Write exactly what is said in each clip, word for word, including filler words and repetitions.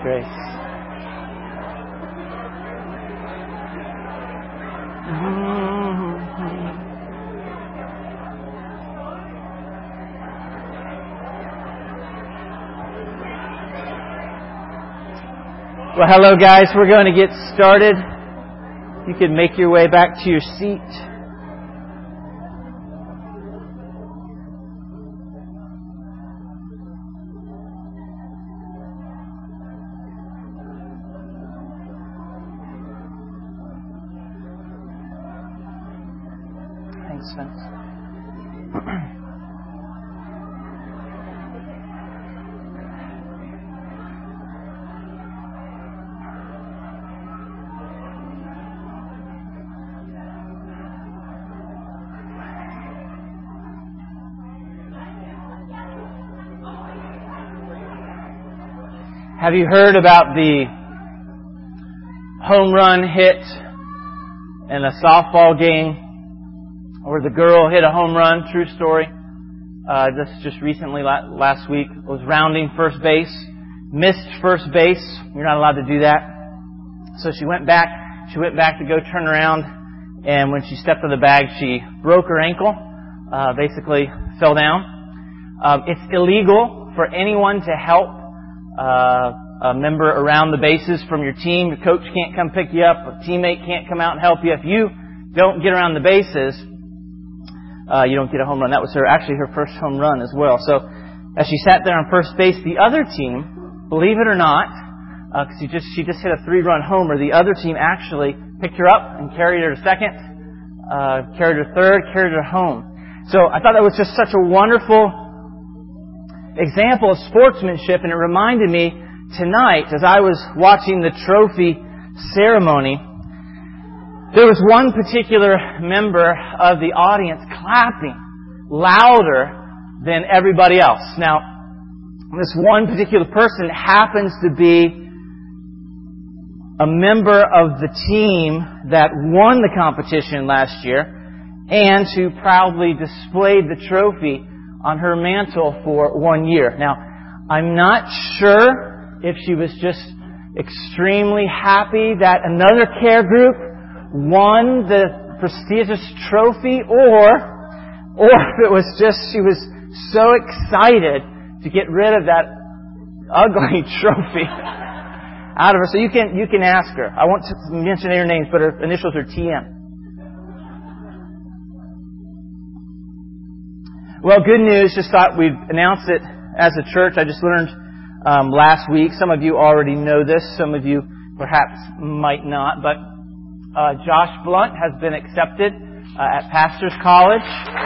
Grace. Well, hello guys. We're going to get started. You can make your way back to your seat. Thanks, Vince. Have you heard about the home run hit in a softball game where the girl hit a home run? True story. Uh, this just recently, last week, was rounding first base, missed first base. You're not allowed to do that. So she went back, she went back to go turn around, and when she stepped on the bag, she broke her ankle, uh, basically fell down. Um, it's illegal for anyone to help Uh, a member around the bases from your team. Your coach can't come pick you up. A teammate can't come out and help you. If you don't get around the bases, uh, you don't get a home run. That was her, actually her first home run as well. So as she sat there on first base, the other team, believe it or not, because uh, just, she just hit a three-run homer, the other team actually picked her up and carried her to second, uh, carried her third, carried her home. So I thought that was just such a wonderful example of sportsmanship, and it reminded me tonight as I was watching the trophy ceremony, there was one particular member of the audience clapping louder than everybody else. Now, this one particular person happens to be a member of the team that won the competition last year and who proudly displayed the trophy on her mantle for one year. Now, I'm not sure if she was just extremely happy that another care group won the prestigious trophy, or, or if it was just she was so excited to get rid of that ugly trophy out of her. So you can you can ask her. I won't mention any names, but her initials are T M. Well, good news. Just thought we'd announce it as a church. I just learned um, last week. Some of you already know this. Some of you perhaps might not. But uh, Josh Blunt has been accepted uh, at Pastor's College.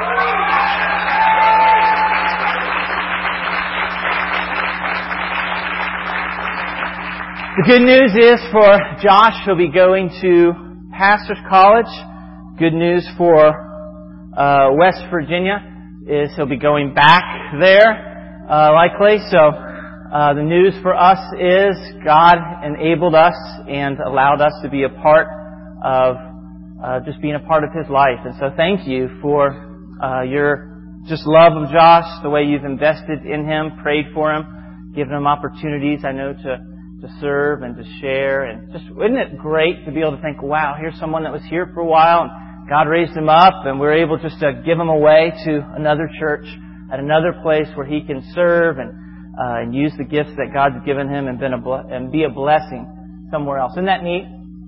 The good news is for Josh, he'll be going to Pastor's College. Good news for uh, West Virginia is he'll be going back there, uh, likely. So, uh, the news for us is God enabled us and allowed us to be a part of, uh, just being a part of His life. And so thank you for, uh, your just love of Josh, the way you've invested in him, prayed for him, given him opportunities, I know, to, to serve and to share. And just, isn't it great to be able to think, wow, here's someone that was here for a while and God raised him up, and we're able just to give him away to another church at another place where he can serve and uh, and use the gifts that God's given him and been a ble- and be a blessing somewhere else. Isn't that neat?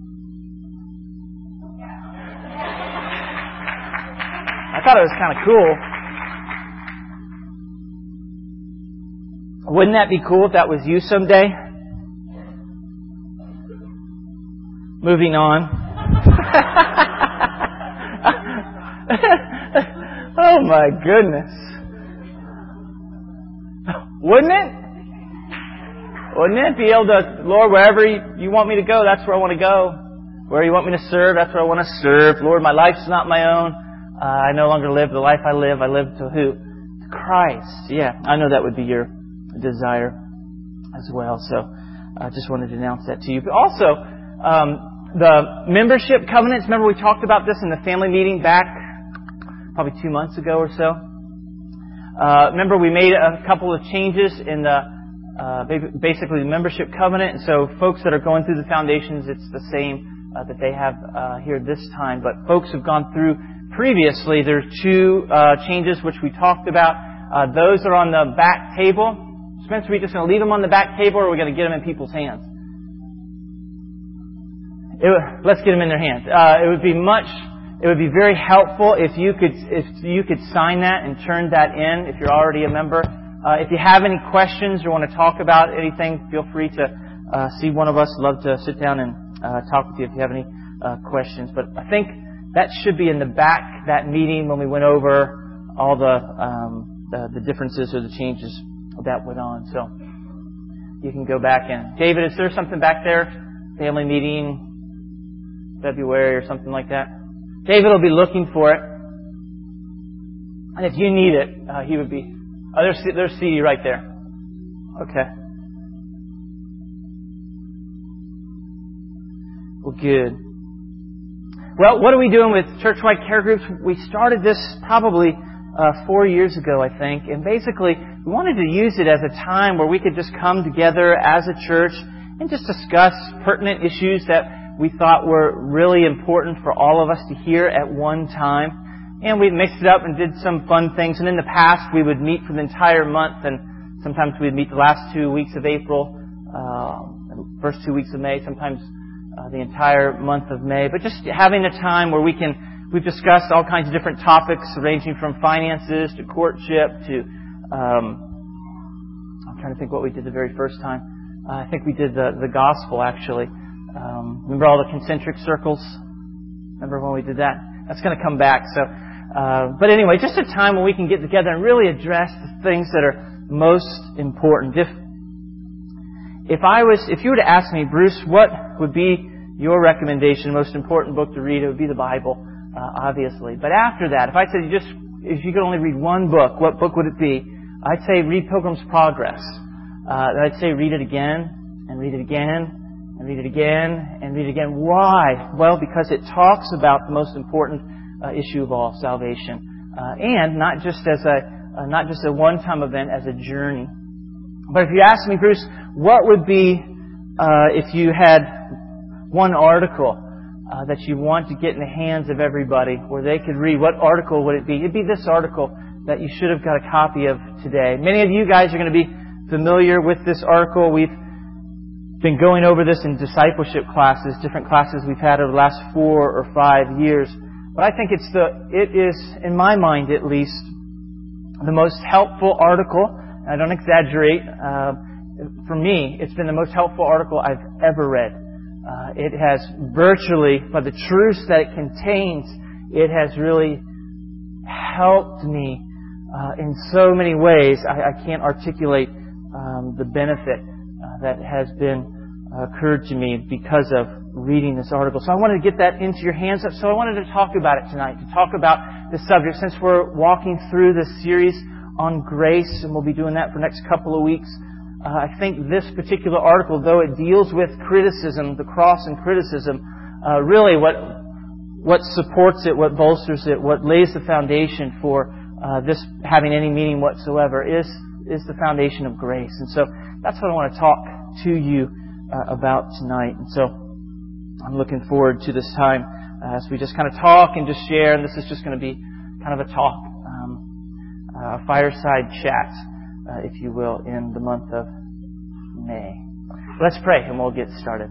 I thought it was kind of cool. Wouldn't that be cool if that was you someday? Moving on. Oh my goodness. Wouldn't it? Wouldn't it be able to, Lord, wherever you want me to go, that's where I want to go. Where you want me to serve, that's where I want to serve. Lord, my life's not my own. Uh, I no longer live the life I live. I live to who? To Christ. Yeah, I know that would be your desire as well. So I just wanted to announce that to you. But also, um, the membership covenants, remember we talked about this in the family meeting back probably two months ago or so. Uh, remember we made a couple of changes in the uh, basically the membership covenant. And so folks that are going through the foundations, it's the same uh, that they have uh, here this time. But folks have gone through previously, there's two uh, changes which we talked about. Uh, those are on the back table. Spencer, are we just going to leave them on the back table, or are we going to get them in people's hands? It, let's get them in their hands. Uh, it would be much... It would be very helpful if you could if you could sign that and turn that in if you're already a member. Uh, if you have any questions or want to talk about anything, feel free to uh, see one of us. Love to sit down and uh, talk with you if you have any uh, questions. But I think that should be in the back, that meeting when we went over all the um, the, the differences or the changes that went on. So you can go back and... David, is there something back there? Family meeting, February or something like that? David will be looking for it. And if you need it, uh, he would be... Oh, there's, there's C D right there. Okay. Well, good. Well, what are we doing with church-wide care groups? We started this probably uh, four years ago, I think. And basically, we wanted to use it as a time where we could just come together as a church and just discuss pertinent issues that we thought were really important for all of us to hear at one time. And we mixed it up and did some fun things. And in the past, we would meet for the entire month, and sometimes we'd meet the last two weeks of April, uh, the first two weeks of May, sometimes uh, the entire month of May. But just having a time where we can, we've discussed all kinds of different topics, ranging from finances to courtship to, um, I'm trying to think what we did the very first time. Uh, I think we did the, the gospel, actually. Um, remember all the concentric circles? Remember when we did that? That's going to come back. So, uh, but anyway, just a time when we can get together and really address the things that are most important. If if I was, if you were to ask me, Bruce, what would be your recommendation, most important book to read? It would be the Bible, uh, obviously. But after that, if I said you just, if you could only read one book, what book would it be? I'd say read Pilgrim's Progress. Uh, I'd say read it again and read it again. And read it again, and read it again. Why? Well, because it talks about the most important uh, issue of all, salvation. Uh, and not just as a, uh, not just a one-time event, as a journey. But if you ask me, Bruce, what would be, uh, if you had one article uh, that you want to get in the hands of everybody, where they could read, what article would it be? It'd be this article that you should have got a copy of today. Many of you guys are going to be familiar with this article. We've been going over this in discipleship classes, different classes we've had over the last four or five years. But I think it's the, it is, in my mind at least, the most helpful article. And I don't exaggerate. Uh, for me, it's been the most helpful article I've ever read. Uh, it has virtually, by the truths that it contains, it has really helped me uh, in so many ways. I, I can't articulate um, the benefit that has been uh, occurred to me because of reading this article. So I wanted to get that into your hands. So I wanted to talk about it tonight, to talk about this subject. Since we're walking through this series on grace, and we'll be doing that for the next couple of weeks, uh, I think this particular article, though it deals with criticism, the cross and criticism, uh, really what what supports it, what bolsters it, what lays the foundation for uh, this having any meaning whatsoever is is the foundation of grace. And so that's what I want to talk to you uh, about tonight. And so I'm looking forward to this time uh, as we just kind of talk and just share. And this is just going to be kind of a talk, um, a fireside chat, uh, if you will, in the month of May. Let's pray and we'll get started.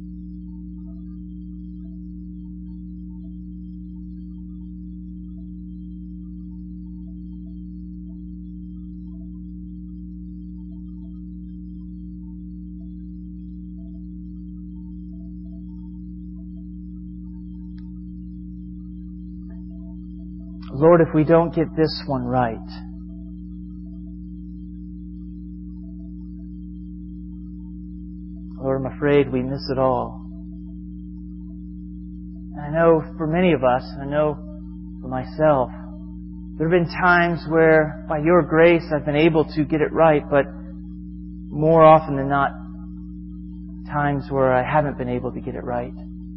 Lord, if we don't get this one right, Lord, I'm afraid we miss it all. And I know for many of us, I know for myself, there have been times where, by Your grace, I've been able to get it right, but more often than not, times where I haven't been able to get it right.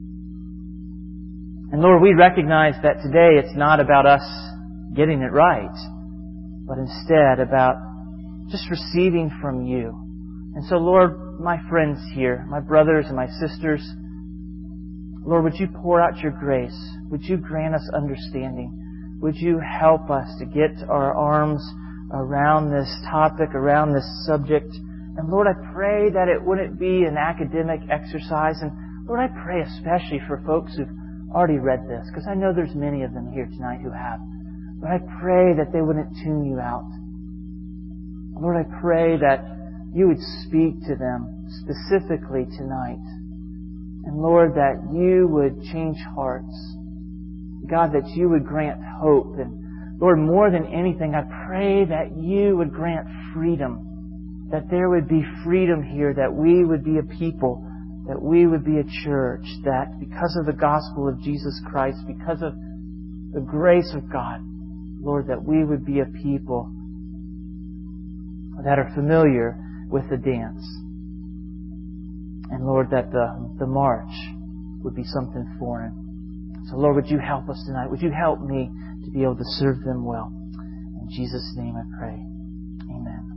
And Lord, we recognize that today it's not about us getting it right, but instead about just receiving from You And so, Lord, my friends here, my brothers and my sisters, Lord, would you pour out your grace? Would you grant us understanding? Would you help us to get our arms around this topic, around this subject? And Lord, I pray that it wouldn't be an academic exercise. And Lord, I pray especially for folks who've already read this, because I know there's many of them here tonight who have. But I pray that they wouldn't tune you out. Lord, I pray that you would speak to them specifically tonight. And Lord, that you would change hearts. God, that you would grant hope. And Lord, more than anything, I pray that you would grant freedom. That there would be freedom here, that we would be a people, that we would be a church, that because of the gospel of Jesus Christ, because of the grace of God, Lord, that we would be a people that are familiar with the dance. And Lord, that the, the march would be something foreign. So Lord, would you help us tonight? Would you help me to be able to serve them well? In Jesus' name I pray. Amen.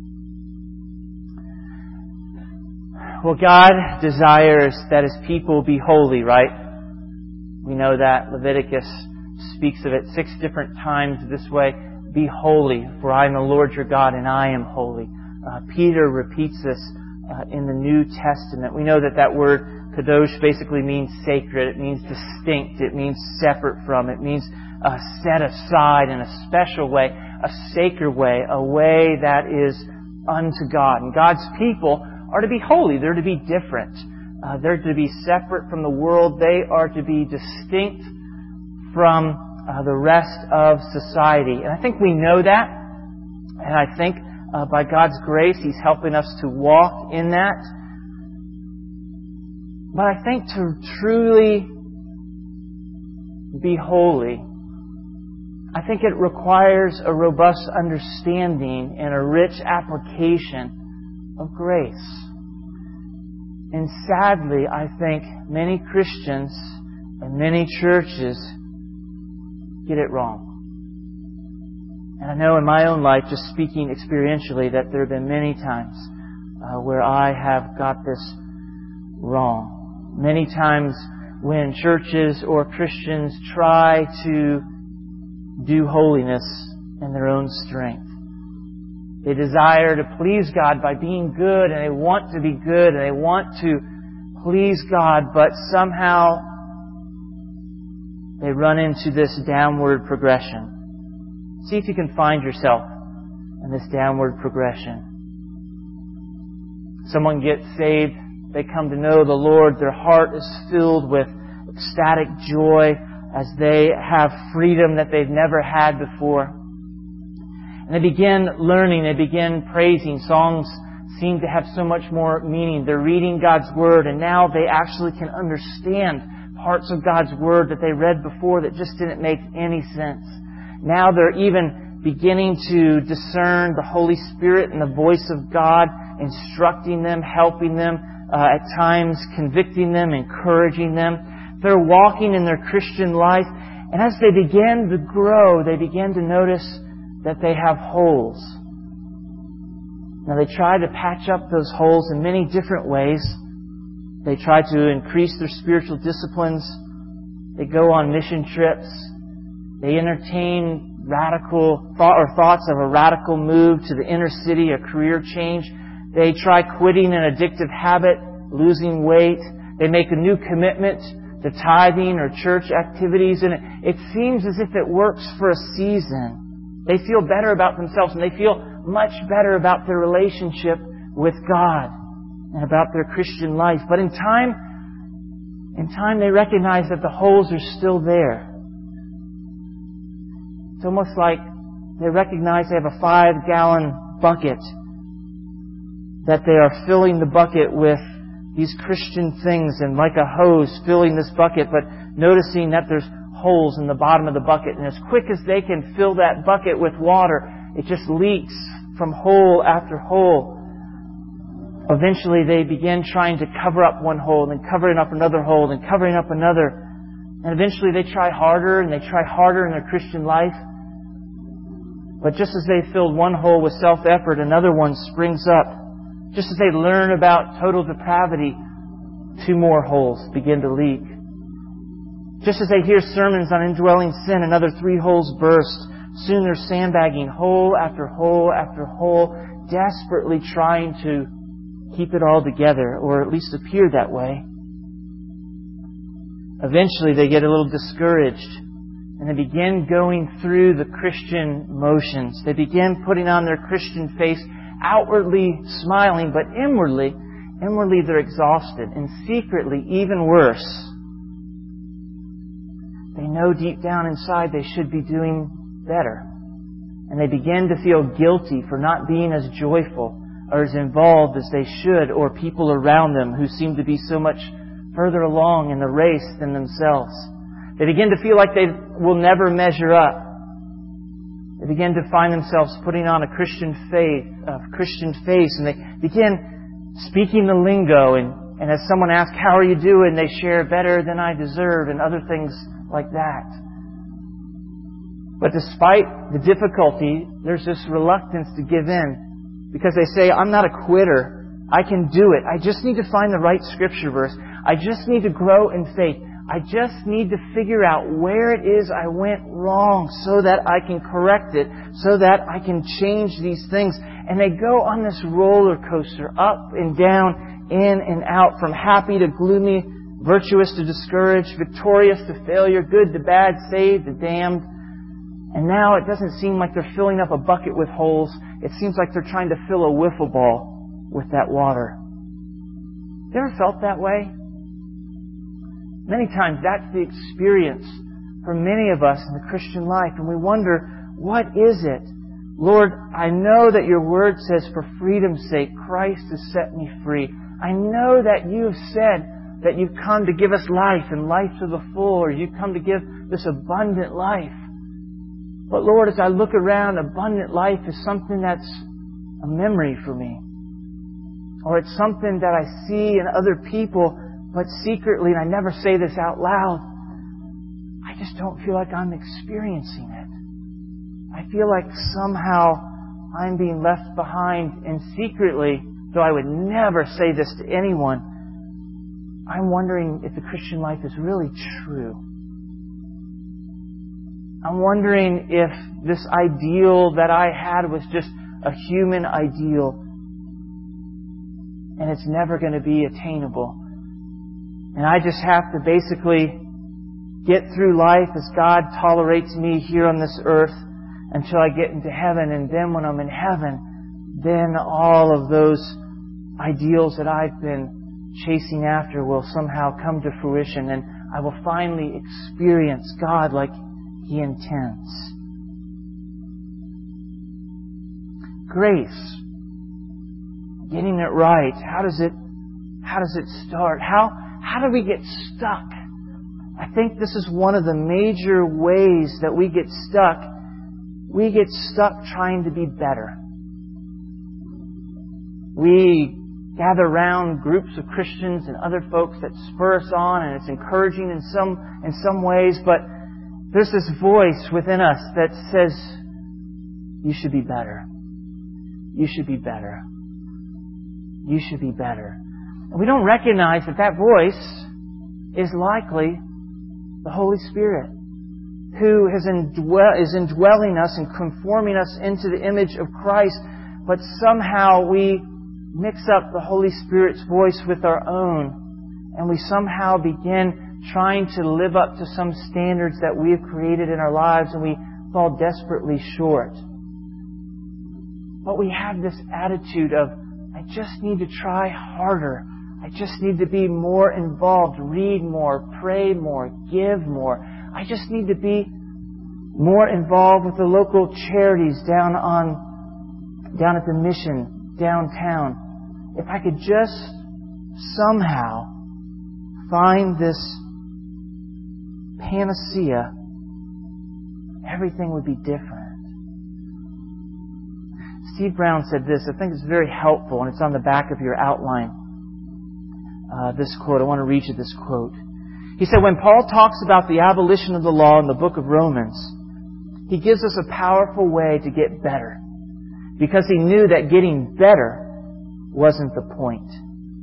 Well, God desires that His people be holy, right? We know that Leviticus speaks of it six different times this way. Be holy, for I am the Lord your God, and I am holy. Uh, Peter repeats this uh, in the New Testament. We know that that word kadosh basically means sacred. It means distinct. It means separate from. It means uh, set aside in a special way, a sacred way, a way that is unto God. And God's people are to be holy. They're to be different. Uh, they're to be separate from the world. They are to be distinct from uh, the rest of society. And I think we know that. And I think uh, by God's grace, He's helping us to walk in that. But I think to truly be holy, I think it requires a robust understanding and a rich application of grace. And sadly, I think many Christians and many churches get it wrong. And I know in my own life, just speaking experientially, that there have been many times uh, where I have got this wrong. Many times when churches or Christians try to do holiness in their own strength. They desire to please God by being good, and they want to be good, and they want to please God, but somehow they run into this downward progression. See if you can find yourself in this downward progression. Someone gets saved, they come to know the Lord, their heart is filled with ecstatic joy as they have freedom that they've never had before. And they begin learning, they begin praising. Songs seem to have so much more meaning. They're reading God's Word, and now they actually can understand parts of God's Word that they read before that just didn't make any sense. Now they're even beginning to discern the Holy Spirit and the voice of God, instructing them, helping them, uh, at times convicting them, encouraging them. They're walking in their Christian life, and as they begin to grow, they begin to notice that they have holes. Now they try to patch up those holes in many different ways. They try to increase their spiritual disciplines. They go on mission trips. They entertain radical thought or thoughts of a radical move to the inner city, a career change. They try quitting an addictive habit, losing weight. They make a new commitment to tithing or church activities, and it, it seems as if it works for a season. They feel better about themselves, and they feel much better about their relationship with God and about their Christian life. But in time, in time they recognize that the holes are still there. It's almost like they recognize they have a five-gallon bucket, that they are filling the bucket with these Christian things, and like a hose filling this bucket, but noticing that there's holes in the bottom of the bucket, and as quick as they can fill that bucket with water, it just leaks from hole after hole. Eventually they begin trying to cover up one hole, and then covering up another hole, and covering up another. And eventually they try harder, and they try harder in their Christian life. But just as they filled one hole with self-effort, another one springs up Just as they learn about total depravity, two more holes begin to leak. Just as they hear sermons on indwelling sin, another three holes burst. Soon they're sandbagging hole after hole after hole, desperately trying to keep it all together, or at least appear that way. Eventually they get a little discouraged, and they begin going through the Christian motions. They begin putting on their Christian face, outwardly smiling, but inwardly, inwardly they're exhausted, and secretly, even worse, they know deep down inside they should be doing better. And they begin to feel guilty for not being as joyful or as involved as they should, or people around them who seem to be so much further along in the race than themselves. They begin to feel like they will never measure up. They begin to find themselves putting on a Christian faith, a Christian face, and they begin speaking the lingo. And, and as someone asks, "How are you doing?" they share, "Better than I deserve," and other things like that. But despite the difficulty, there's this reluctance to give in, because they say, "I'm not a quitter. I can do it. I just need to find the right scripture verse. I just need to grow in faith. I just need to figure out where it is I went wrong so that I can correct it, so that I can change these things." And they go on this roller coaster, up and down, in and out, from happy to gloomy, virtuous to discouraged, victorious to failure, good to bad, saved to damned. And now it doesn't seem like they're filling up a bucket with holes. It seems like they're trying to fill a wiffle ball with that water. Have you ever felt that way? Many times that's the experience for many of us in the Christian life. And we wonder, what is it? Lord, I know that your word says, for freedom's sake, Christ has set me free. I know that you've said that you've come to give us life, and life to the full, or you've come to give this abundant life. But Lord, as I look around, abundant life is something that's a memory for me. Or it's something that I see in other people, but secretly, and I never say this out loud, I just don't feel like I'm experiencing it. I feel like somehow I'm being left behind, and secretly, though I would never say this to anyone, I'm wondering if the Christian life is really true. I'm wondering if this ideal that I had was just a human ideal, and it's never going to be attainable. And I just have to basically get through life as God tolerates me here on this earth until I get into heaven. And then when I'm in heaven, then all of those ideals that I've been chasing after will somehow come to fruition, and I will finally experience God like He intends. Grace. Getting it right. How does it, how does it start? How, how do we get stuck? I think this is one of the major ways that we get stuck. We get stuck trying to be better. We gather around groups of Christians and other folks that spur us on, and it's encouraging in some, in some ways, but there's this voice within us that says, you should be better. You should be better. You should be better. And we don't recognize that that voice is likely the Holy Spirit, who has indwell, is indwelling us and conforming us into the image of Christ, but somehow we mix up the Holy Spirit's voice with our own, and we somehow begin trying to live up to some standards that we have created in our lives, and we fall desperately short. But we have this attitude of, I just need to try harder. I just need to be more involved, read more, pray more, give more. I just need to be more involved with the local charities down on, down at the mission, downtown. If I could just somehow find this panacea, everything would be different. Steve Brown said this. I think it's very helpful, and it's on the back of your outline. Uh, this quote. I want to read you this quote. He said, when Paul talks about the abolition of the law in the book of Romans, he gives us a powerful way to get better. Because he knew that getting better wasn't the point.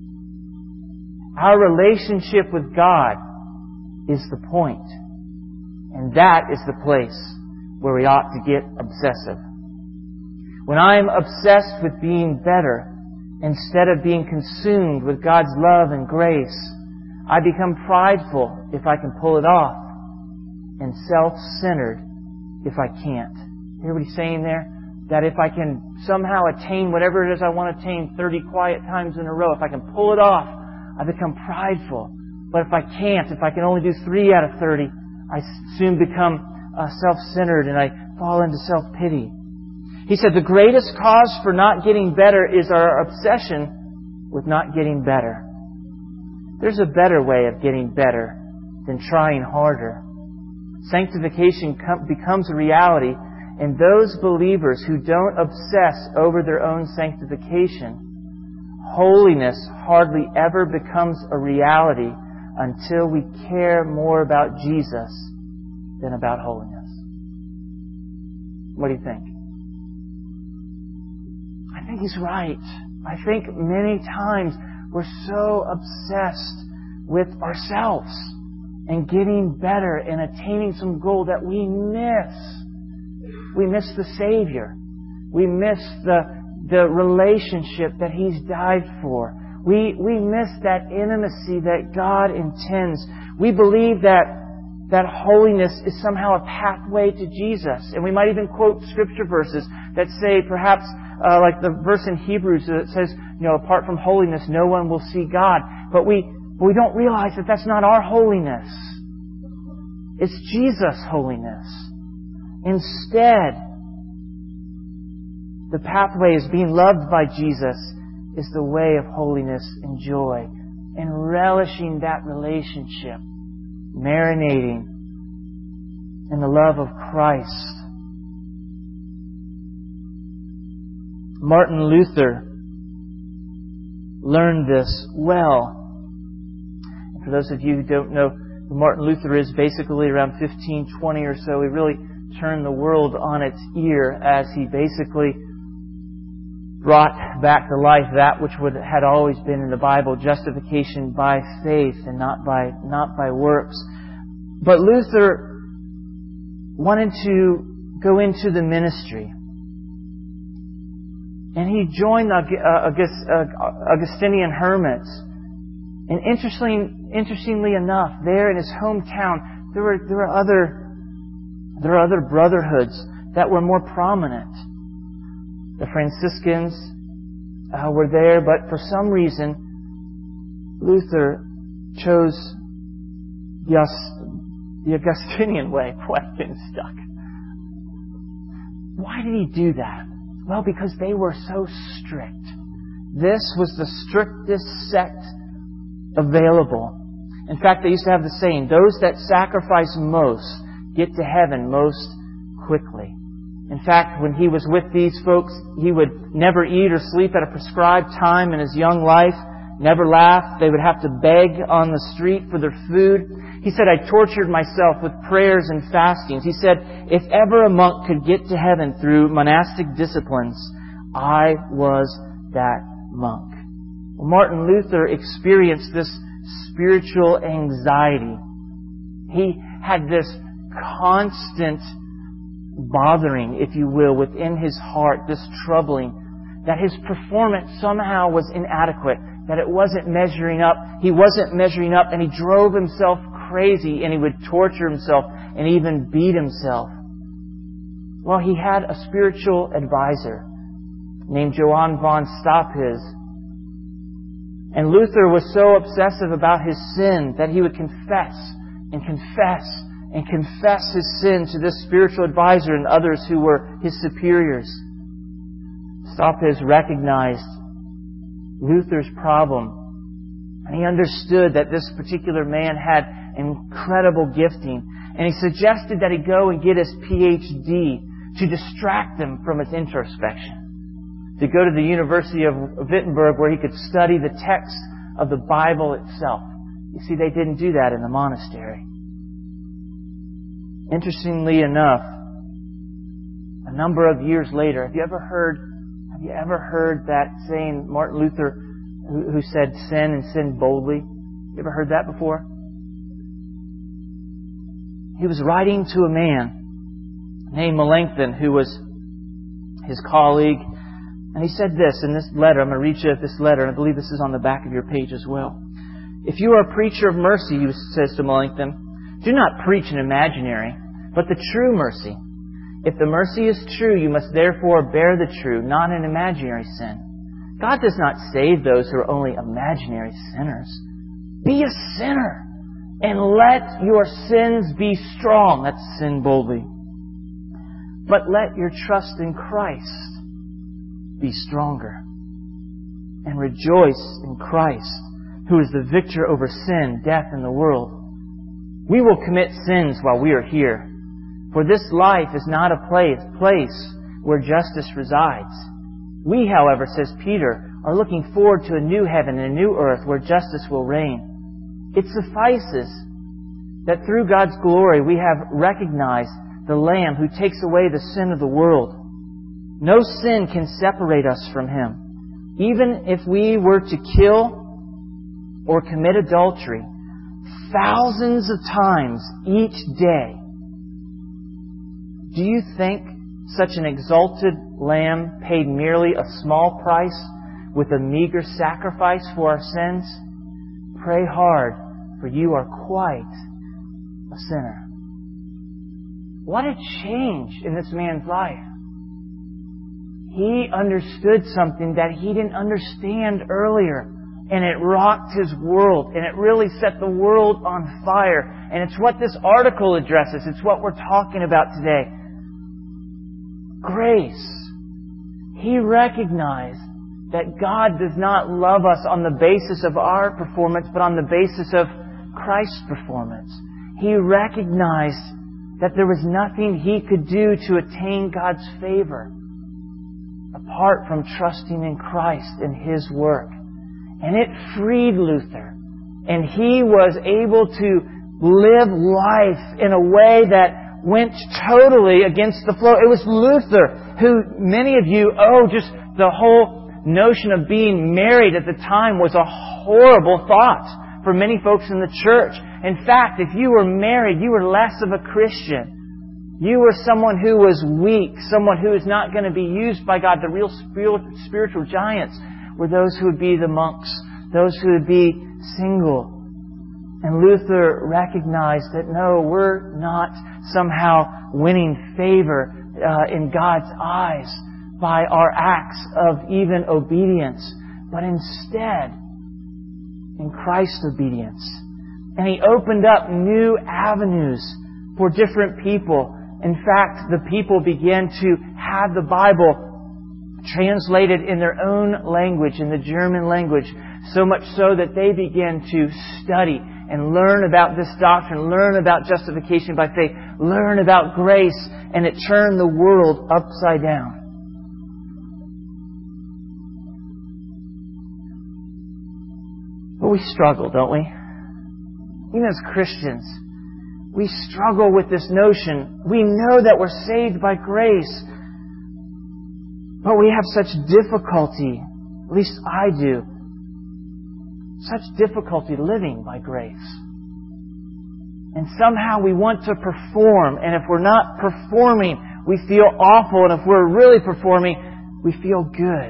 Our relationship with God is the point. And that is the place where we ought to get obsessive. When I'm obsessed with being better, instead of being consumed with God's love and grace, I become prideful if I can pull it off, and self-centered if I can't. Hear what he's saying there? That if I can somehow attain whatever it is I want to attain thirty quiet times in a row, if I can pull it off, I become prideful. But if I can't, if I can only do three out of thirty, I soon become uh, self-centered and I fall into self-pity. He said the greatest cause for not getting better is our obsession with not getting better. There's a better way of getting better than trying harder. Sanctification com- becomes a reality, and those believers who don't obsess over their own sanctification, holiness hardly ever becomes a reality until we care more about Jesus than about holiness. What do you think? I think he's right. I think many times we're so obsessed with ourselves and getting better and attaining some goal that we miss. We miss the Savior. We miss the, the relationship that He's died for. We, we miss that intimacy that God intends. We believe that, that holiness is somehow a pathway to Jesus. And we might even quote scripture verses that say, perhaps, uh, like the verse in Hebrews that says, you know, apart from holiness, no one will see God. But we, we don't realize that that's not our holiness. It's Jesus' holiness. Instead, the pathway is being loved by Jesus is the way of holiness and joy, and relishing that relationship, marinating in the love of Christ. Martin Luther learned this well. And for those of you who don't know who Martin Luther is, basically around fifteen twenty or so, he really turned the world on its ear as he basically brought back to life that which would, had always been in the Bible, justification by faith and not by not by works. But Luther wanted to go into the ministry. And he joined the Augustinian hermits. And interestingly, interestingly enough, there in his hometown, there were there were other there were other brotherhoods that were more prominent. The Franciscans uh, were there, but for some reason, Luther chose the, the Augustinian way. Boy, I'm getting stuck. Why did he do that? Well, because they were so strict. This was the strictest sect available. In fact, they used to have the saying, those that sacrifice most get to heaven most quickly. In fact, when he was with these folks, he would never eat or sleep at a prescribed time in his young life, never laugh. They would have to beg on the street for their food. He said, I tortured myself with prayers and fastings. He said, if ever a monk could get to heaven through monastic disciplines, I was that monk. Well, Martin Luther experienced this spiritual anxiety. He had this constant bothering, if you will, within his heart, this troubling, that his performance somehow was inadequate, that it wasn't measuring up. He wasn't measuring up, and he drove himself crazy, and he would torture himself and even beat himself. Well, he had a spiritual advisor named Johann von Staples. And Luther was so obsessive about his sin that he would confess and confess and confess his sin to this spiritual advisor and others who were his superiors. Staples recognized Luther's problem, and he understood that this particular man had incredible gifting, and he suggested that he go and get his P H D to distract him from his introspection, to go to the University of Wittenberg where he could study the text of the Bible itself. You see, they didn't do that in the monastery. Interestingly enough, a number of years later, have you ever heard Have you ever heard that saying, Martin Luther, who, who said, sin and sin boldly? You ever heard that before? He was writing to a man named Melanchthon, who was his colleague. And he said this in this letter. I'm going to read you this letter, and I believe this is on the back of your page as well. If you are a preacher of mercy, he says to Melanchthon, do not preach an imaginary, but the true mercy. If the mercy is true, you must therefore bear the true, not an imaginary sin. God does not save those who are only imaginary sinners. Be a sinner, and let your sins be strong. That's sin boldly. But let your trust in Christ be stronger. And rejoice in Christ, who is the victor over sin, death, and the world. We will commit sins while we are here. For this life is not a place, place where justice resides. We, however, says Peter, are looking forward to a new heaven and a new earth where justice will reign. It suffices that through God's glory we have recognized the Lamb who takes away the sin of the world. No sin can separate us from Him. Even if we were to kill or commit adultery thousands of times each day, do you think such an exalted Lamb paid merely a small price with a meager sacrifice for our sins? Pray hard, for you are quite a sinner. What a change in this man's life. He understood something that he didn't understand earlier, and it rocked his world, and it really set the world on fire. And it's what this article addresses. It's what we're talking about today. Grace. He recognized that God does not love us on the basis of our performance, but on the basis of Christ's performance. He recognized that there was nothing he could do to attain God's favor apart from trusting in Christ and His work. And it freed Luther. And he was able to live life in a way that went totally against the flow. It was Luther who, many of you, oh, just the whole notion of being married at the time was a horrible thought for many folks in the church. In fact, if you were married, you were less of a Christian. You were someone who was weak, someone who is not going to be used by God. The real spiritual giants were those who would be the monks, those who would be single. And Luther recognized that no, we're not somehow winning favor uh, in God's eyes by our acts of even obedience, but instead in Christ's obedience. And He opened up new avenues for different people. In fact, the people began to have the Bible translated in their own language, in the German language, so much so that they began to study and learn about this doctrine, learn about justification by faith, learn about grace, and it turned the world upside down. But we struggle, don't we? Even as Christians, we struggle with this notion. We know that we're saved by grace, but we have such difficulty, at least I do, such difficulty living by grace. And somehow we want to perform, and if we're not performing, we feel awful, and if we're really performing, we feel good.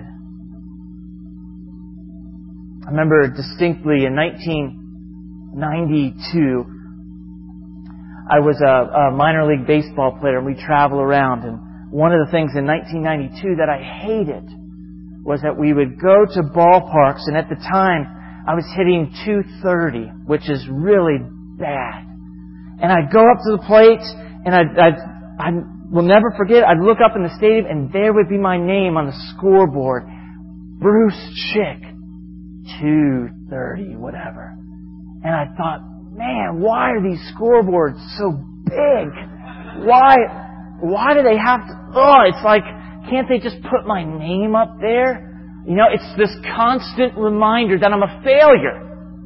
I remember distinctly in nineteen ninety-two, I was a, a minor league baseball player, and we travel around, and one of the things in nineteen ninety-two that I hated was that we would go to ballparks, and at the time, I was hitting two thirty, which is really bad. And I'd go up to the plate, and I'd, I'd, I will never forget, I'd look up in the stadium, and there would be my name on the scoreboard. Bruce Chick, two thirty, whatever. And I thought, man, why are these scoreboards so big? Why, why do they have to, oh, it's like, can't they just put my name up there? You know, it's this constant reminder that I'm a failure.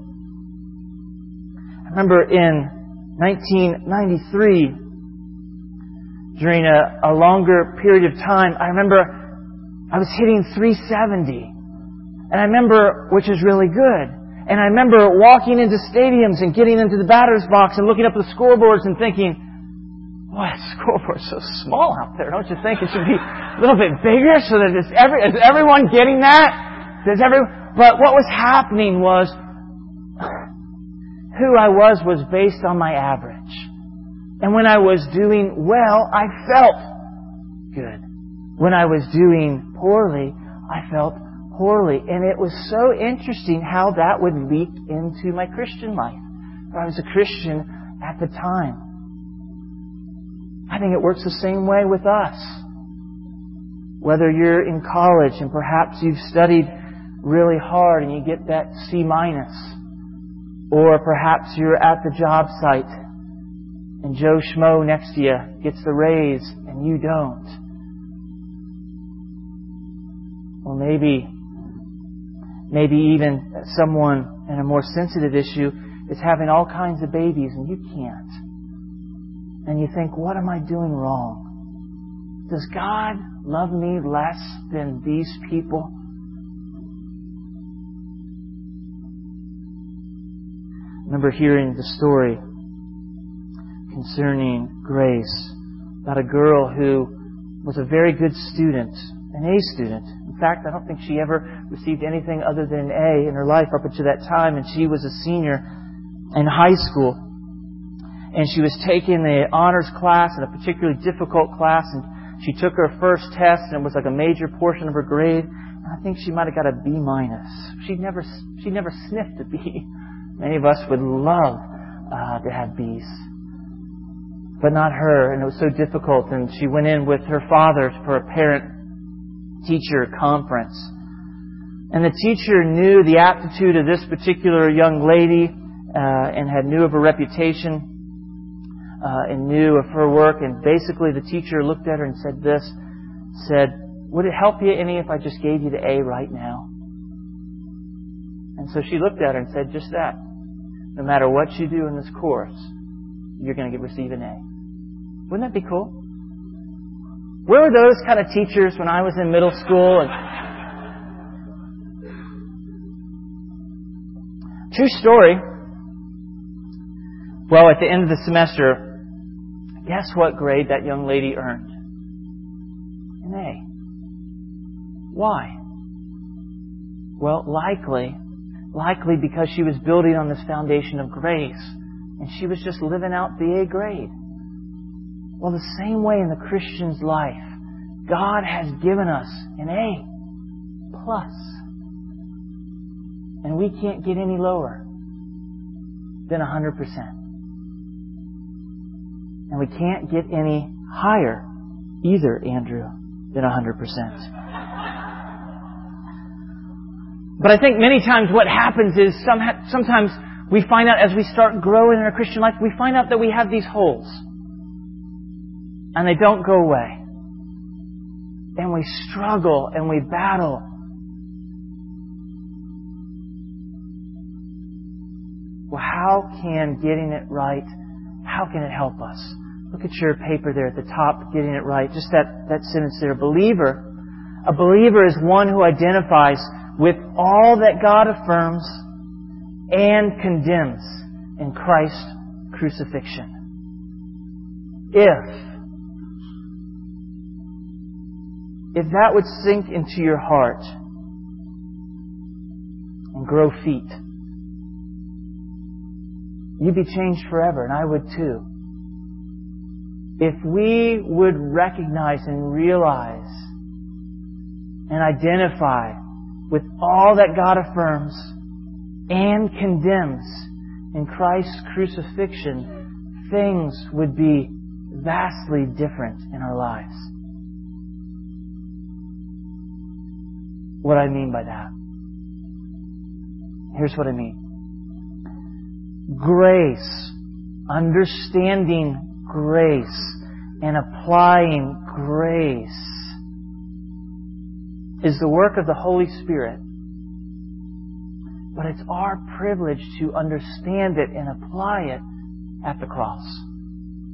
I remember in nineteen ninety-three, during a, a longer period of time, I remember I was hitting three seventy. And I remember, which is really good. And I remember walking into stadiums and getting into the batter's box and looking up at the scoreboards and thinking, boy, the scoreboard's so small out there. Don't you think it should be a little bit bigger so that is, every, is everyone getting that? Does every, but what was happening was, who I was was based on my average. And when I was doing well, I felt good. When I was doing poorly, I felt poorly. And it was so interesting how that would leak into my Christian life. I was a Christian at the time. I think it works the same way with us. Whether you're in college and perhaps you've studied really hard and you get that C minus, or perhaps you're at the job site and Joe Schmo next to you gets the raise and you don't. Or maybe, maybe even someone in a more sensitive issue is having all kinds of babies and you can't. And you think, what am I doing wrong? Does God love me less than these people? I remember hearing the story concerning Grace, about a girl who was a very good student, an A student. In fact, I don't think she ever received anything other than an A in her life up until that time, and she was a senior in high school. And she was taking the honors class, in a particularly difficult class, and she took her first test, and it was like a major portion of her grade. And I think she might have got a B minus. She never, she never sniffed a B. Many of us would love uh, to have B's, but not her. And it was so difficult. And she went in with her father for a parent-teacher conference. And the teacher knew the aptitude of this particular young lady uh, and had knew of her reputation. Uh, and knew of her work, and basically the teacher looked at her and said this, said, would it help you any if I just gave you the A right now? And so she looked at her and said just that. No matter what you do in this course, you're going to get receive an A. Wouldn't that be cool? Where were those kind of teachers when I was in middle school? And true story. Well, at the end of the semester, guess what grade that young lady earned? An A. Why? Well, likely, likely because she was building on this foundation of grace, and she was just living out the A grade. Well, the same way in the Christian's life, God has given us an A plus, and we can't get any lower than one hundred percent. And we can't get any higher either, Andrew, than one hundred percent. But I think many times what happens is some, sometimes we find out as we start growing in our Christian life, we find out that we have these holes. And they don't go away. And we struggle and we battle. Well, how can getting it right, how can it help us? Look at your paper there at the top, getting it right. Just that, that sentence there. A believer, a believer is one who identifies with all that God affirms and condemns in Christ's crucifixion. If, if that would sink into your heart and grow feet, you'd be changed forever, and I would too. If we would recognize and realize and identify with all that God affirms and condemns in Christ's crucifixion, things would be vastly different in our lives. What I mean by that? Here's what I mean. Grace, understanding grace and applying grace is the work of the Holy Spirit. But it's our privilege to understand it and apply it at the cross.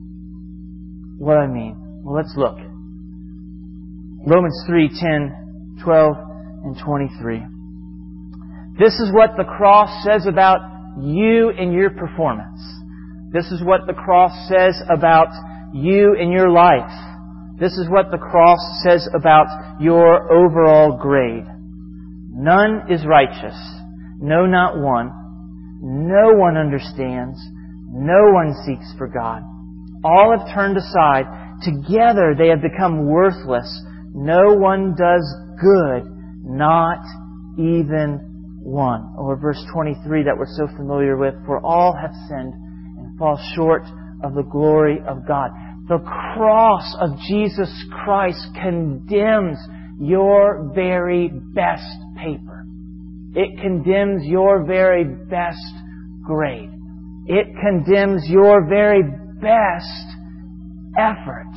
What I mean? Well, let's look. Romans three ten twelve and twenty-three. This is what the cross says about you and your performance. This is what the cross says about you and your life. This is what the cross says about your overall grade. None is righteous. No, not one. No one understands. No one seeks for God. All have turned aside. Together they have become worthless. No one does good, not even one. Or verse twenty-three that we're so familiar with. For all have sinned and fall short of the glory of God. The cross of Jesus Christ condemns your very best paper. It condemns your very best grade. It condemns your very best effort.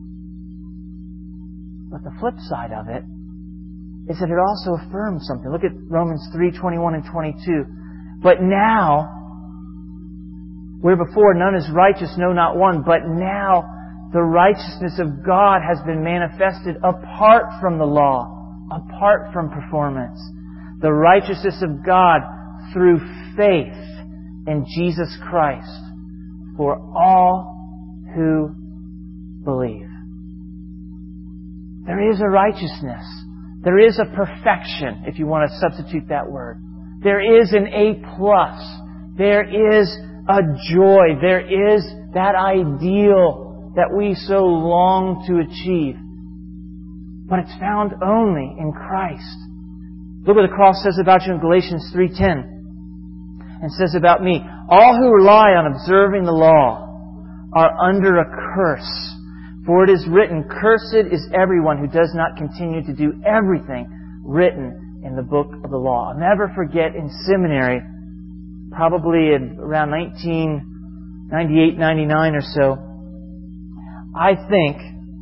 But the flip side of it is that it also affirms something. Look at Romans three, twenty-one and twenty-two. But now, where before none is righteous, no, not one, but now the righteousness of God has been manifested apart from the law, apart from performance. The righteousness of God through faith in Jesus Christ for all who believe. There is a righteousness. There is a perfection, if you want to substitute that word. There is an A plus. There is a joy. There is that ideal that we so long to achieve. But it's found only in Christ. Look what the cross says about you in Galatians three ten. It says about me, all who rely on observing the law are under a curse. For it is written, cursed is everyone who does not continue to do everything written in the book of the law. I'll never forget in seminary, probably in around nineteen ninety-eight ninety-nine or so, I think,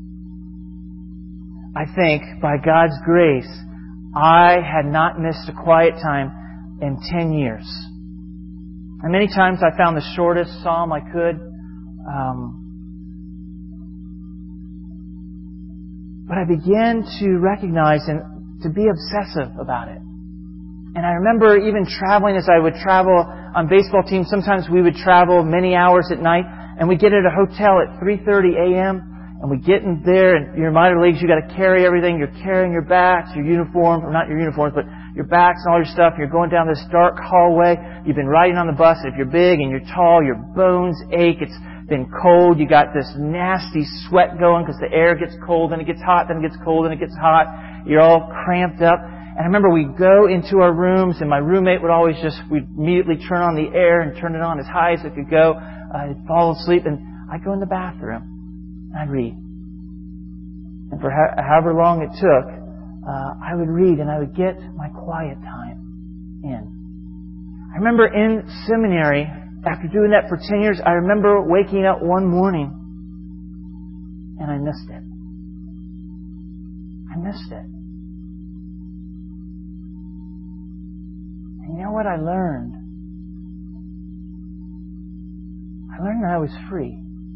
I think, by God's grace, I had not missed a quiet time in ten years. And many times I found the shortest psalm I could. Um, but I began to recognize and to be obsessive about it. And I remember even traveling as I would travel on baseball teams. Sometimes we would travel many hours at night. And we get at a hotel at three thirty a.m. and we get in there, and your minor leagues, you got to carry everything. You're carrying your bats, your uniform, or not your uniforms, but your bats and all your stuff. You're going down this dark hallway. You've been riding on the bus. If you're big and you're tall, your bones ache. It's been cold. You got this nasty sweat going because the air gets cold, then it gets hot, then it gets cold, then it gets hot. You're all cramped up. And I remember we'd go into our rooms, and my roommate would always just, we'd immediately turn on the air and turn it on as high as it could go. I'd fall asleep, and I'd go in the bathroom, and I'd read. And for ho- however long it took, uh, I would read, and I would get my quiet time in. I remember in seminary, after doing that for ten years, I remember waking up one morning, and I missed it. I missed it. And you know what I learned? I learned that I was free.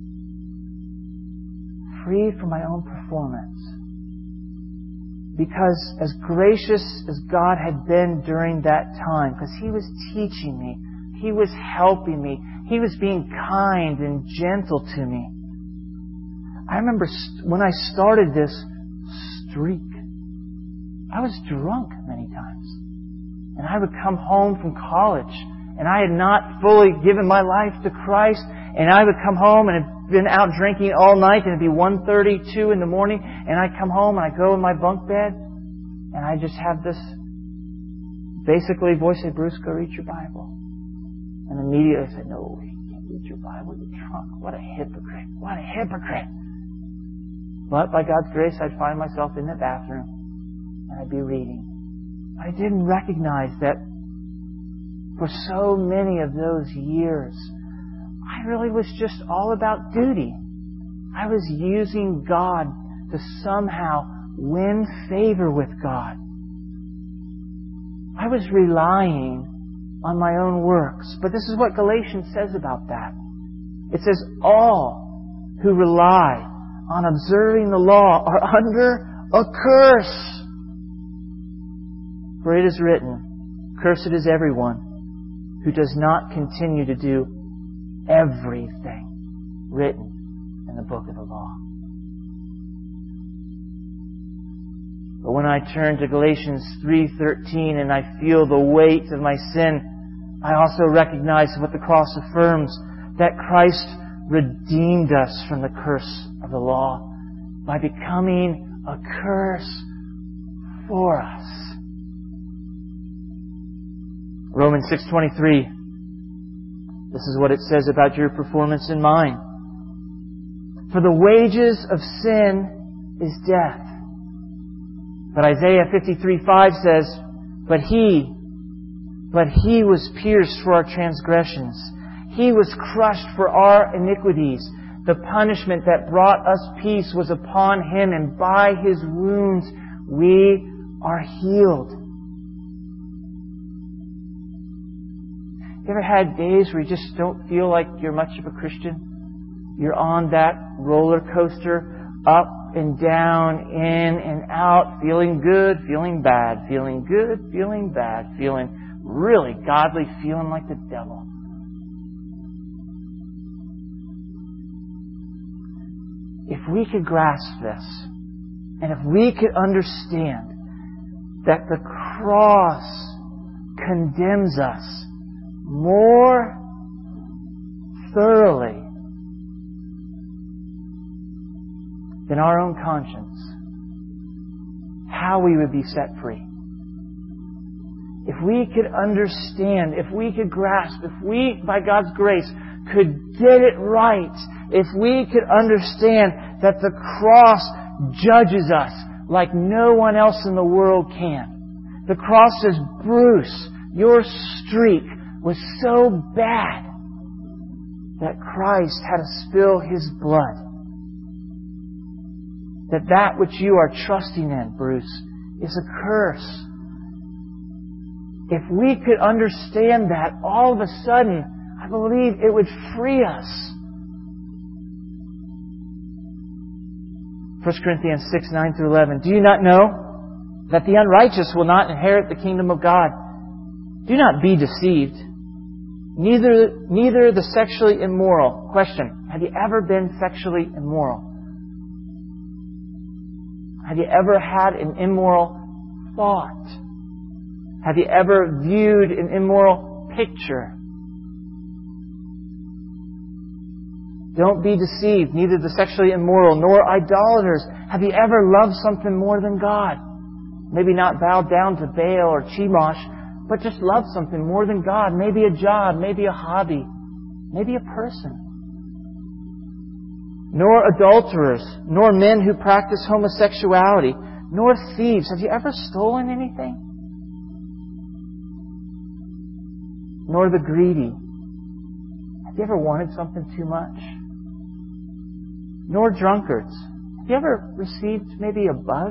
Free from my own performance. Because as gracious as God had been during that time, because He was teaching me, He was helping me, He was being kind and gentle to me. I remember when I started this streak, I was drunk many times. And I would come home from college, and I had not fully given my life to Christ, and I would come home and had been out drinking all night, and it'd be one thirty, two in the morning, and I'd come home and I'd go in my bunk bed, and I just have this basically voice say, Bruce, go read your Bible. And immediately I said, no, you can't read your Bible, you're drunk. What a hypocrite. What a hypocrite. But by God's grace, I'd find myself in the bathroom, and I'd be reading. I didn't recognize that for so many of those years, I really was just all about duty. I was using God to somehow win favor with God. I was relying on my own works. But this is what Galatians says about that. It says, all who rely on observing the law are under a curse. For it is written, cursed is everyone who does not continue to do everything written in the book of the law. But when I turn to Galatians three thirteen and I feel the weight of my sin, I also recognize what the cross affirms, that Christ redeemed us from the curse of the law by becoming a curse for us. Romans six twenty-three. This is what it says about your performance and mine. For the wages of sin is death. But Isaiah fifty-three five says, But He, but He was pierced for our transgressions. He was crushed for our iniquities. The punishment that brought us peace was upon Him, and by His wounds we are healed. You ever had days where you just don't feel like you're much of a Christian? You're on that roller coaster, up and down, in and out, feeling good, feeling bad, feeling good, feeling bad, feeling really godly, feeling like the devil. If we could grasp this, and if we could understand that the cross condemns us more thoroughly than our own conscience, how we would be set free. If we could understand, if we could grasp, if we, by God's grace, could get it right, if we could understand that the cross judges us like no one else in the world can. The cross says, Bruce, your streak was so bad that Christ had to spill His blood. That that which you are trusting in, Bruce, is a curse. If we could understand that, all of a sudden, I believe it would free us. First Corinthians six, nine through eleven. Do you not know that the unrighteous will not inherit the kingdom of God? Do not be deceived. Neither, neither the sexually immoral. Question. Have you ever been sexually immoral? Have you ever had an immoral thought? Have you ever viewed an immoral picture? Don't be deceived. Neither the sexually immoral nor idolaters. Have you ever loved something more than God? Maybe not bowed down to Baal or Chemosh, but just loved something more than God. Maybe a job, maybe a hobby, maybe a person. Nor adulterers, nor men who practice homosexuality, nor thieves. Have you ever stolen anything? Nor the greedy. Have you ever wanted something too much? Nor drunkards. Have you ever received maybe a buzz?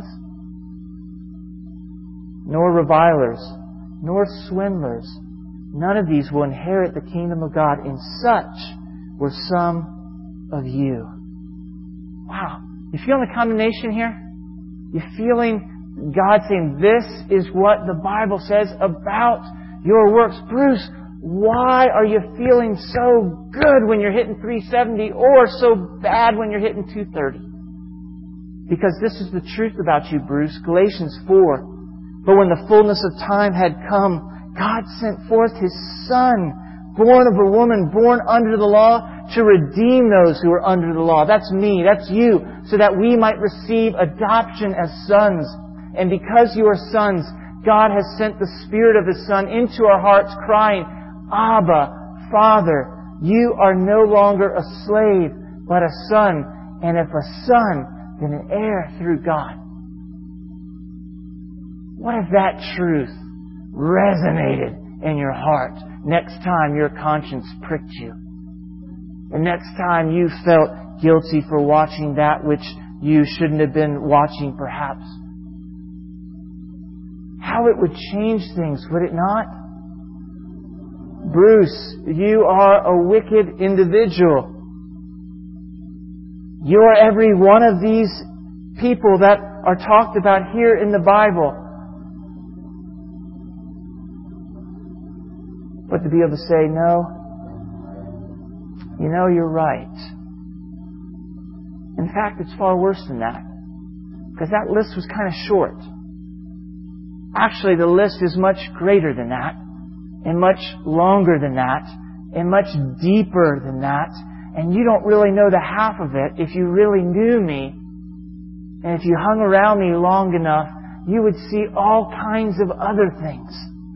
Nor revilers, nor swindlers. None of these will inherit the kingdom of God. And such were some of you. Wow. You feeling the condemnation here? You feeling God saying, this is what the Bible says about your works. Bruce, why are you feeling so good when you're hitting three seventy or so bad when you're hitting two thirty? Because this is the truth about you, Bruce. Galatians four. But when the fullness of time had come, God sent forth His Son, born of a woman, born under the law, to redeem those who are under the law. That's me, that's you, so that we might receive adoption as sons. And because you are sons, God has sent the Spirit of His Son into our hearts, crying, Abba, Father. You are no longer a slave, but a son. And if a son, then an heir through God. What if that truth resonated in your heart next time your conscience pricked you? The next time you felt guilty for watching that which you shouldn't have been watching, perhaps. How it would change things, would it not? Bruce, you are a wicked individual. You are every one of these people that are talked about here in the Bible. but to be able to say, no, you know, you're right. In fact, it's far worse than that. Because that list was kind of short. Actually, the list is much greater than that, and much longer than that, and much deeper than that. And you don't really know the half of it. If you really knew me, and if you hung around me long enough, you would see all kinds of other things.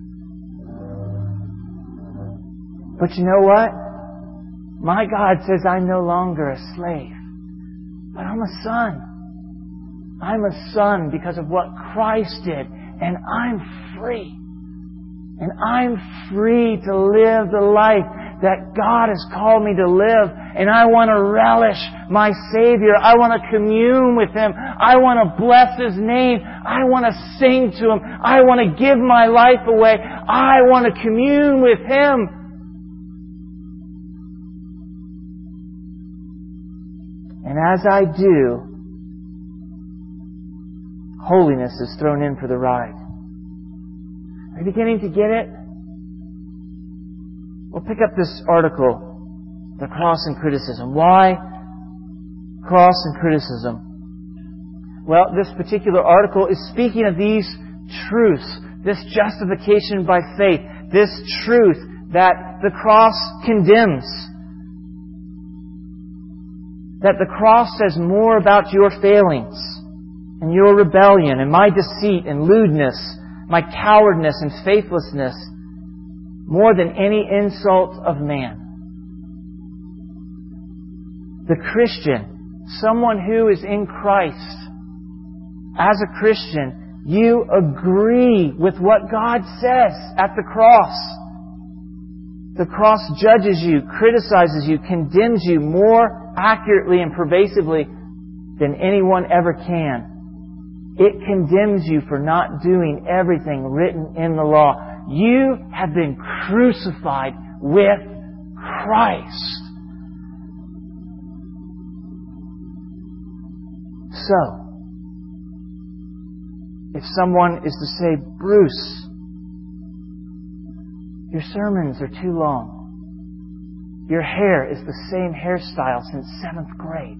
But you know what? My God says I'm no longer a slave, but I'm a son. I'm a son because of what Christ did, and I'm free. And I'm free to live the life that God has called me to live. And I want to relish my Savior. I want to commune with Him. I want to bless His name. I want to sing to Him. I want to give my life away. I want to commune with Him. And as I do, holiness is thrown in for the ride. Are you beginning to get it? We'll pick up this article, The Cross and Criticism. Why cross and criticism? Well, this particular article is speaking of these truths, this justification by faith, this truth that the cross condemns. That the cross says more about your failings and your rebellion and my deceit and lewdness, my cowardness and faithlessness, more than any insult of man. The Christian, someone who is in Christ, as a Christian, you agree with what God says at the cross. The cross judges you, criticizes you, condemns you more accurately and pervasively than anyone ever can. It condemns you for not doing everything written in the law. You have been crucified with Christ. So, if someone is to say, Bruce, your sermons are too long. Your hair is the same hairstyle since seventh grade.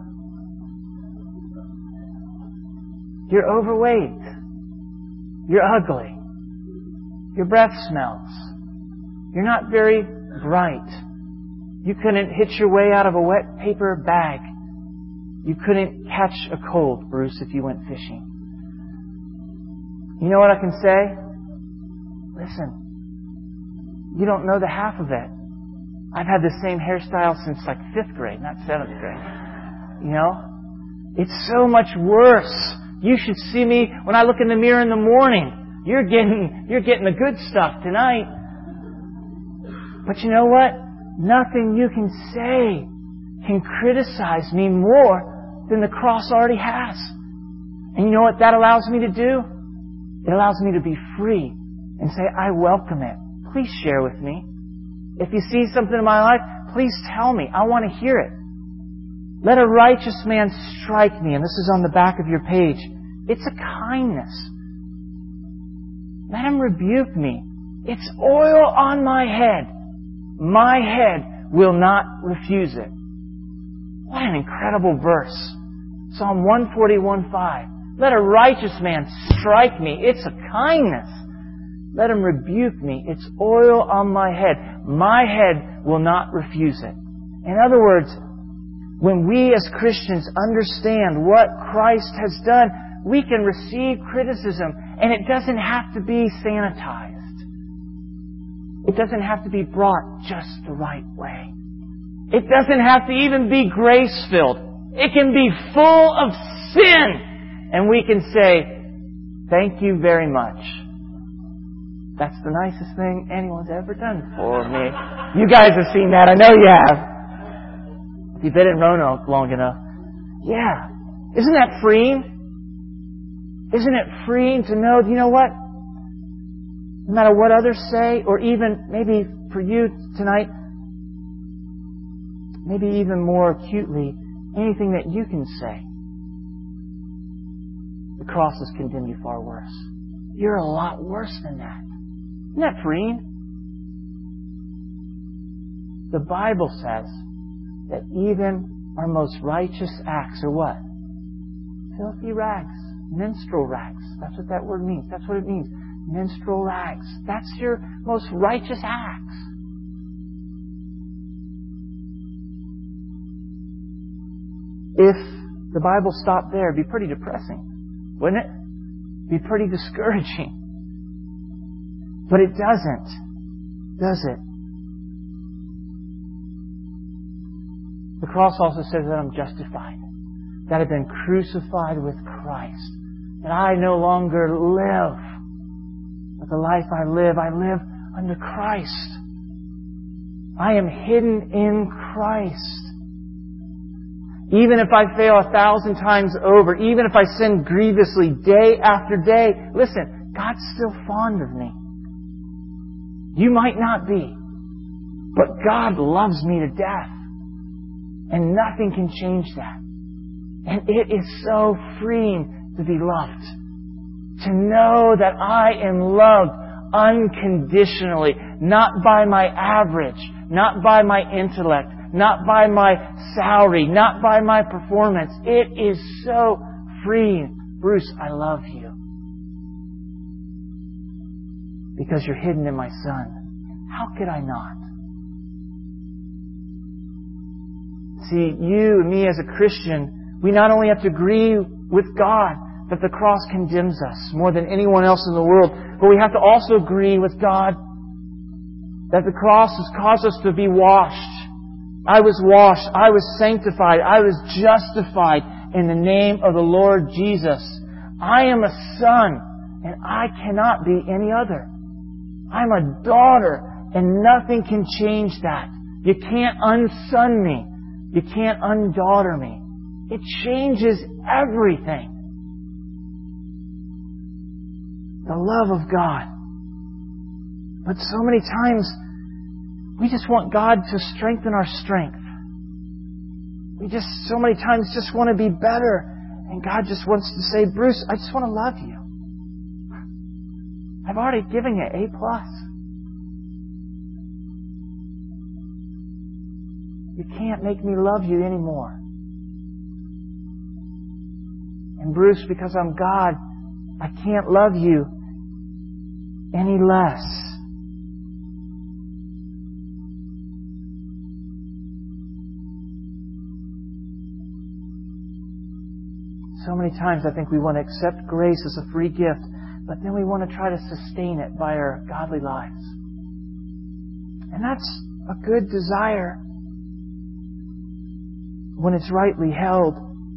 You're overweight. You're ugly. Your breath smells. You're not very bright. You couldn't hitch your way out of a wet paper bag. You couldn't catch a cold, Bruce, if you went fishing. You know what I can say? Listen, you don't know the half of it. I've had the same hairstyle since like fifth grade, not seventh grade. You know? It's so much worse. You should see me when I look in the mirror in the morning. You're getting, you're getting the good stuff tonight. But you know what? Nothing you can say can criticize me more than the cross already has. And you know what that allows me to do? It allows me to be free and say, I welcome it. Please share with me. If you see something in my life, please tell me. I want to hear it. Let a righteous man strike me. And this is on the back of your page. It's a kindness. Let him rebuke me. It's oil on my head. My head will not refuse it. What an incredible verse. Psalm one forty-one five. Let a righteous man strike me. It's a kindness. Let him rebuke me. It's oil on my head. My head will not refuse it. In other words, when we as Christians understand what Christ has done, we can receive criticism, and it doesn't have to be sanitized. It doesn't have to be brought just the right way. It doesn't have to even be grace-filled. It can be full of sin, and we can say, thank you very much. That's the nicest thing anyone's ever done for me. You guys have seen that. I know you have. If you've been in Roanoke long enough. Yeah. Isn't that freeing? Isn't it freeing to know, you know what? No matter what others say, or even maybe for you tonight, maybe even more acutely, anything that you can say, the cross has condemned you far worse. You're a lot worse than that. Isn't that freeing? The Bible says that even our most righteous acts are what? Filthy rags. Menstrual rags. That's what that word means. That's what it means. Menstrual rags. That's your most righteous acts. If the Bible stopped there, it'd be pretty depressing, wouldn't it? It'd be pretty discouraging. But it doesn't, does it? The cross also says that I'm justified, that I've been crucified with Christ, that I no longer live. But the life I live, I live under Christ. I am hidden in Christ. Even if I fail a thousand times over, even if I sin grievously day after day, listen, God's still fond of me. You might not be, but God loves me to death. And nothing can change that. And it is so freeing to be loved. To know that I am loved unconditionally, not by my average, not by my intellect, not by my salary, not by my performance. It is so freeing. Bruce, I love you. Because you're hidden in my Son. How could I not? See, you and me as a Christian, we not only have to agree with God that the cross condemns us more than anyone else in the world, but we have to also agree with God that the cross has caused us to be washed. I was washed. I was sanctified. I was justified in the name of the Lord Jesus. I am a son, and I cannot be any other. I'm a daughter, and nothing can change that. You can't unson me. You can't undaughter me. It changes everything. The love of God. But so many times, we just want God to strengthen our strength. We just, so many times, just want to be better. And God just wants to say, Bruce, I just want to love you. I've already given you A plus. You can't make me love you anymore. And Bruce, because I'm God, I can't love you any less. So many times I think we want to accept grace as a free gift, but then we want to try to sustain it by our godly lives. And that's a good desire when it's rightly held.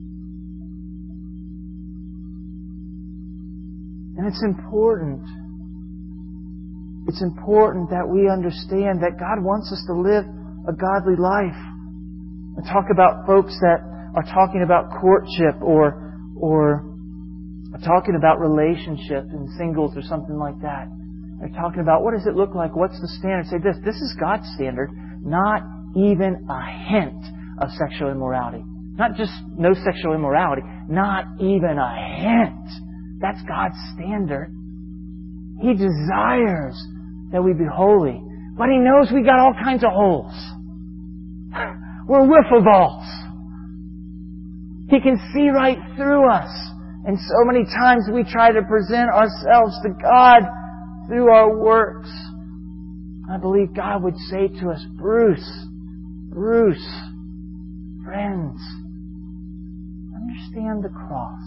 And it's important. It's important that we understand that God wants us to live a godly life. I talk about folks that are talking about courtship or or are talking about relationship and singles or something like that. They're talking about what does it look like? What's the standard? Say this, this is God's standard. Not even a hint of sexual immorality. Not just no sexual immorality. Not even a hint. That's God's standard. He desires that we be holy. But He knows we got all kinds of holes. We're wiffle balls. He can see right through us. And so many times we try to present ourselves to God through our works. I believe God would say to us, Bruce, Bruce, friends, understand the cross.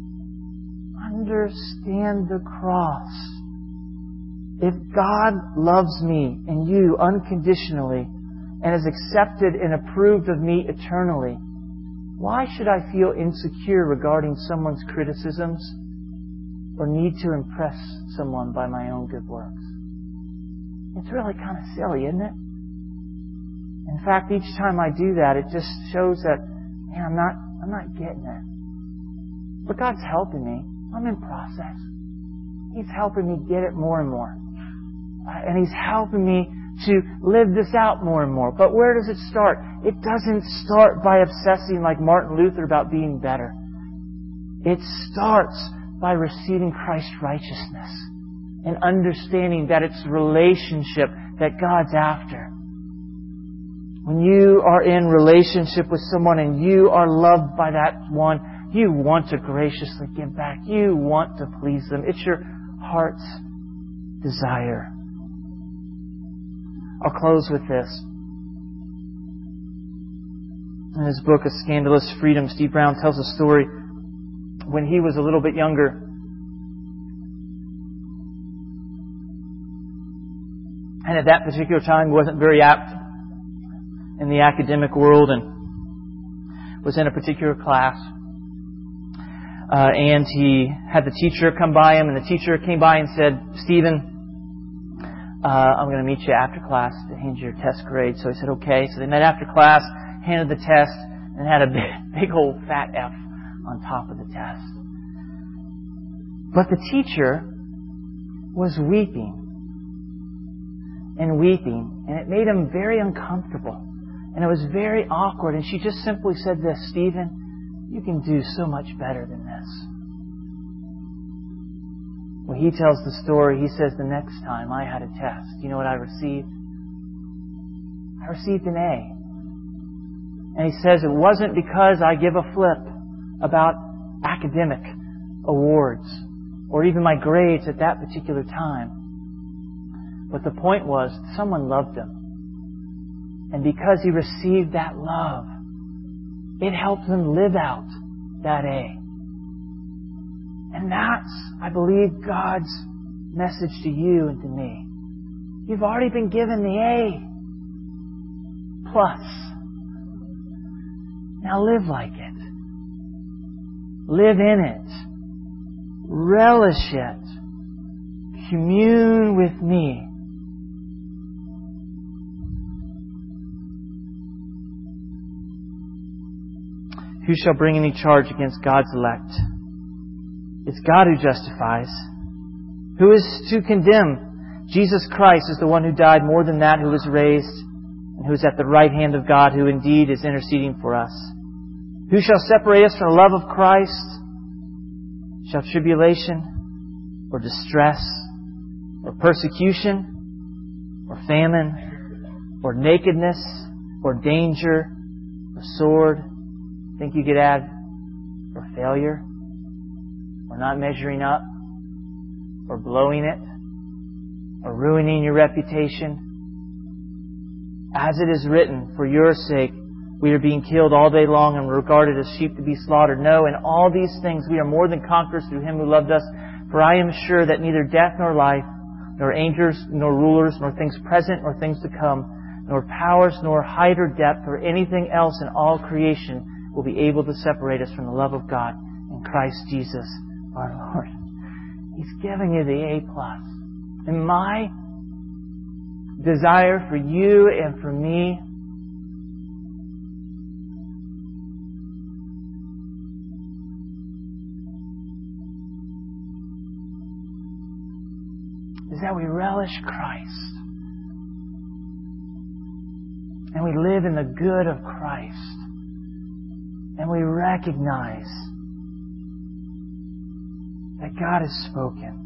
Understand the cross. If God loves me and you unconditionally and has accepted and approved of me eternally, why should I feel insecure regarding someone's criticisms or need to impress someone by my own good works? It's really kind of silly, isn't it? In fact, each time I do that, it just shows that, man, I'm not, I'm not getting it. But God's helping me. I'm in process. He's helping me get it more and more. And He's helping me to live this out more and more. But where does it start? It doesn't start by obsessing like Martin Luther about being better. It starts by receiving Christ's righteousness and understanding that it's relationship that God's after. When you are in relationship with someone and you are loved by that one, you want to graciously give back. You want to please them. It's your heart's desire. I'll close with this. In his book, A Scandalous Freedom, Steve Brown tells a story when he was a little bit younger. And at that particular time, he wasn't very apt in the academic world and was in a particular class. Uh, and he had the teacher come by him, and the teacher came by and said, Stephen, uh, I'm going to meet you after class to hand you your test grade. So he said, okay. So they met after class, handed the test, and had a big, big old fat F on top of the test. But the teacher was weeping and weeping, and it made him very uncomfortable. And it was very awkward. And she just simply said this, Stephen, you can do so much better than this. When he tells the story, he says, the next time I had a test, you know what I received? I received an A. And he says, it wasn't because I give a flip about academic awards or even my grades at that particular time. But the point was, someone loved him. And because he received that love, it helped him live out that A. And that's, I believe, God's message to you and to me. You've already been given the A plus. Now live like it. Live in it. Relish it. Commune with me. Who shall bring any charge against God's elect? It's God who justifies. Who is to condemn? Jesus Christ is the one who died, more than that, who was raised, and who is at the right hand of God, who indeed is interceding for us. Who shall separate us from the love of Christ? Shall tribulation, or distress, or persecution, or famine, or nakedness, or danger, or sword? Think you could add, or failure, or not measuring up, or blowing it, or ruining your reputation? As it is written, for your sake we are being killed all day long and regarded as sheep to be slaughtered. No, in all these things we are more than conquerors through Him who loved us. For I am sure that neither death nor life, nor angels, nor rulers, nor things present, nor things to come, nor powers, nor height or depth, or anything else in all creation will be able to separate us from the love of God in Christ Jesus our Lord. He's giving you the A plus. And my desire for you and for me is that we relish Christ. And we live in the good of Christ. And we recognize that God has spoken.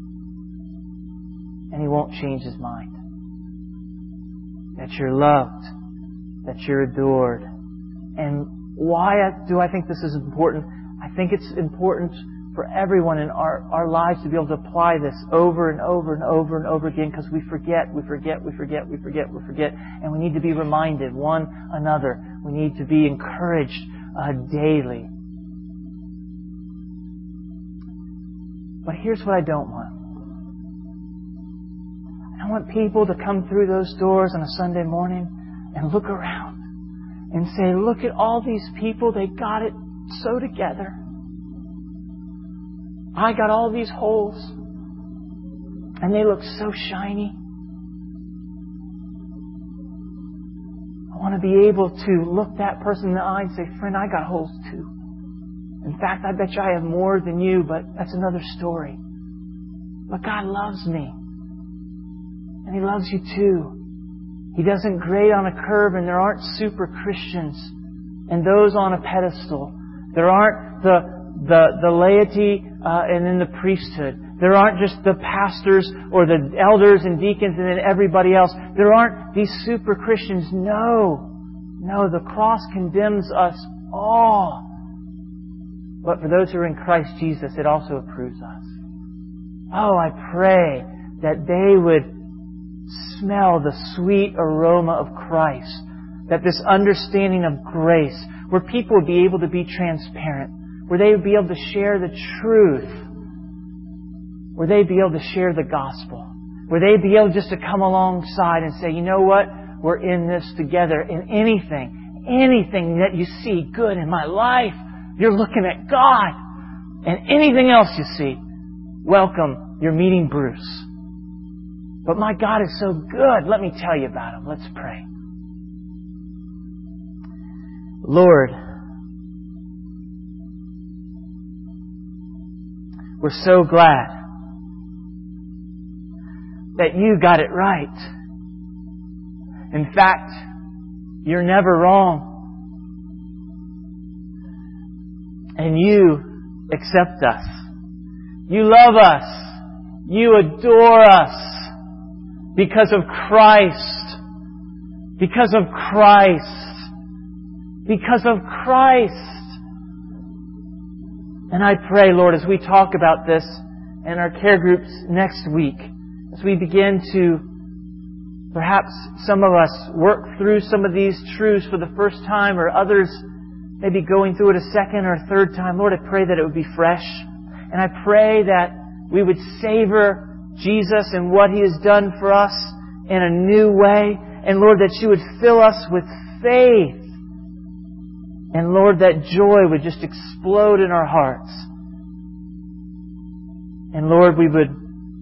And He won't change His mind. That you're loved. That you're adored. And why do I think this is important? I think it's important for everyone in our, our lives to be able to apply this over and over and over and over again, because we forget, we forget, we forget, we forget, we forget. And we need to be reminded one another. We need to be encouraged uh, daily. But here's what I don't want. I want people to come through those doors on a Sunday morning and look around and say, look at all these people, they got it so together. I got all these holes and they look so shiny. I want to be able to look that person in the eye and say, friend, I got holes too. In fact, I bet you I have more than you, but that's another story. But God loves me. And He loves you too. He doesn't grade on a curve, and there aren't super Christians and those on a pedestal. There aren't the the, the laity uh, and then the priesthood. There aren't just the pastors or the elders and deacons and then everybody else. There aren't these super Christians. No. No, the cross condemns us all. But for those who are in Christ Jesus, it also approves us. Oh, I pray that they would smell the sweet aroma of Christ. That this understanding of grace, where people would be able to be transparent, where they would be able to share the truth, where they'd be able to share the gospel, where they'd be able just to come alongside and say, you know what? We're in this together. In anything, anything that you see good in my life, you're looking at God. And anything else you see, welcome, you're meeting Bruce. But my God is so good. Let me tell you about Him. Let's pray. Lord, we're so glad that You got it right. In fact, You're never wrong. And You accept us. You love us. You adore us because of Christ. Because of Christ. Because of Christ. And I pray, Lord, as we talk about this in our care groups next week, as we begin to, perhaps some of us work through some of these truths for the first time, or others maybe going through it a second or third time, Lord, I pray that it would be fresh. And I pray that we would savor Jesus and what He has done for us in a new way. And Lord, that You would fill us with faith. And Lord, that joy would just explode in our hearts. And Lord, we would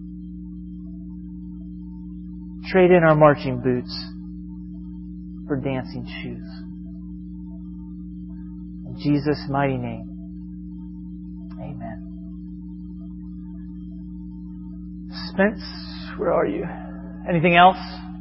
trade in our marching boots for dancing shoes. In Jesus' mighty name, amen. Spence, where are you? Anything else?